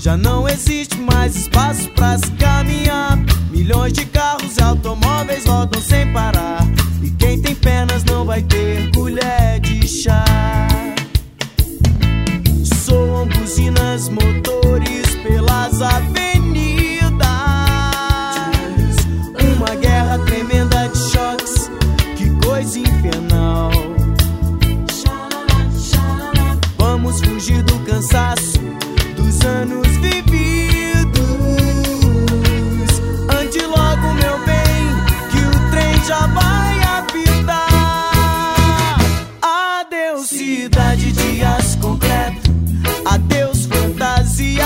já não existe mais espaço pra se caminhar. Milhões de carros e automóveis rodam sem parar, e quem tem pernas não vai ter colher de chá. Soam buzinas, motores pelas avenidas, uma guerra tremenda de choques, que coisa infernal. Vamos fugir do cansaço dos anos vividos, ande logo, meu bem, que o trem já vai apitar. Adeus, cidade de aço concreto, adeus, fantasia.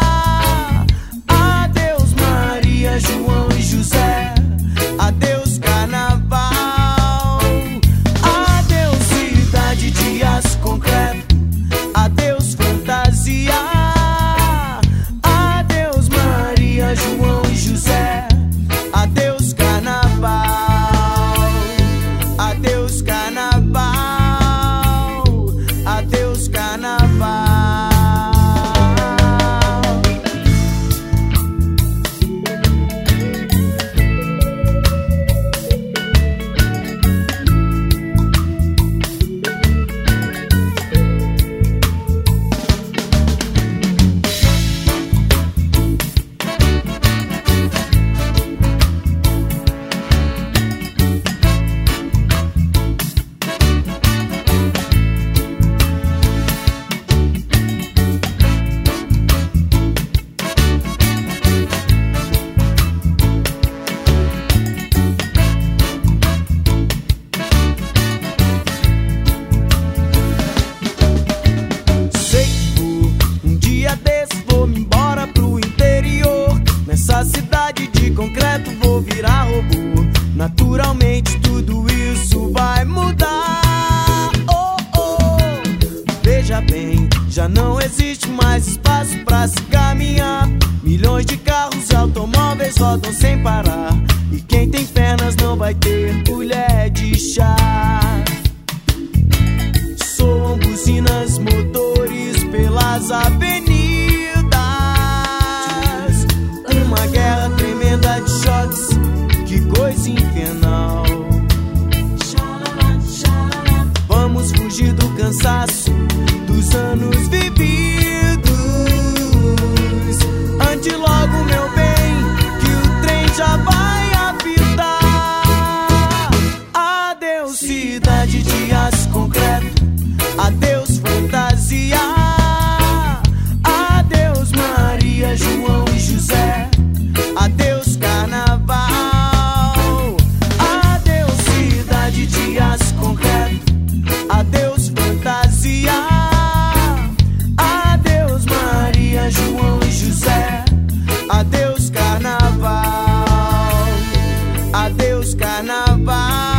Adeus, Maria, João e José, adeus, carnaval. Adeus, cidade de aço concreto, adeus, fantasia. Adeus, Maria, João e José, adeus, carnaval. Adeus, carnaval. Adeus, carnaval. Nessa cidade de concreto vou virar robô. Naturalmente tudo isso vai mudar. Oh, oh. Veja bem, já não existe mais espaço pra se caminhar. Milhões de carros e automóveis rodam sem parar, e quem tem pernas não vai ter colher de chá. Soam buzinas, motores pelas avenidas, uma guerra tremenda de choques, que coisa infernal. Vamos fugir do cansaço dos anos vividos, ande logo, meu bem, que o trem já vai apitar. Adeus, cidade de aço concreto, adeus, fantasia. Adeus, Maria, João e José, adeus, carnaval. Adeus, cidade de aço concreto, adeus, fantasia. Adeus, Maria, João e José, adeus, carnaval. Adeus, carnaval.